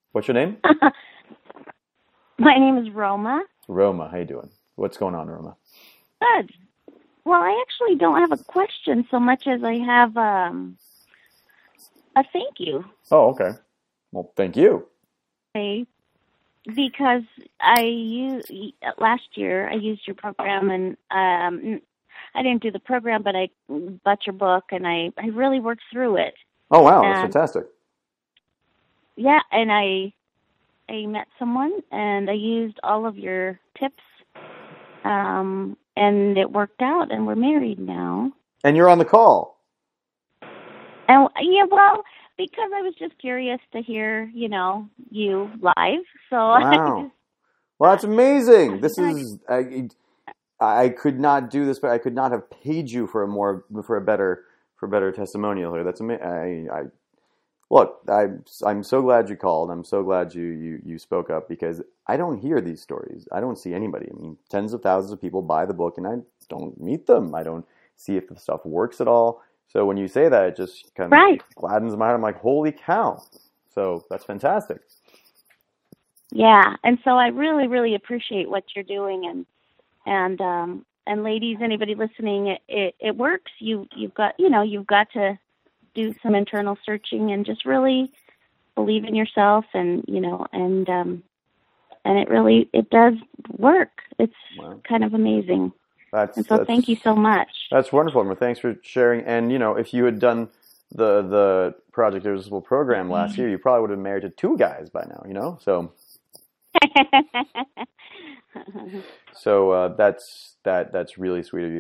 What's your name? My name is Roma. Roma. How you doing? What's going on, Roma? Good. Well, I actually don't have a question so much as I have a thank you. Oh, okay. Well, thank you. Okay? Because last year I used your program and I didn't do the program, but I bought your book and I really worked through it. Oh, wow. That's And fantastic. yeah, and I met someone and I used all of your tips, and it worked out, and we're married now. And you're on the call. And yeah, well, because I was just curious to hear, you live. So Wow. Well, that's amazing. This I is I could not do this, but I could not have paid you for a better testimonial here. That's amazing. Look, I'm so glad you called. I'm so glad you spoke up because I don't hear these stories. I don't see anybody. I mean, tens of thousands of people buy the book and I don't meet them. I don't see if the stuff works at all. So when you say that, it just kind of right. gladdens my heart. I'm like, holy cow. So that's fantastic. Yeah, and so I really, really appreciate what you're doing, and ladies, anybody listening, it works. You've got to do some internal searching and just really believe in yourself, and it does work. It's Wow. kind of amazing. And so That's thank you so much. That's wonderful, Emma. Thanks for sharing. And if you had done the Project Irresistible program last year, you probably would have been married to two guys by now. So that's really sweet of you.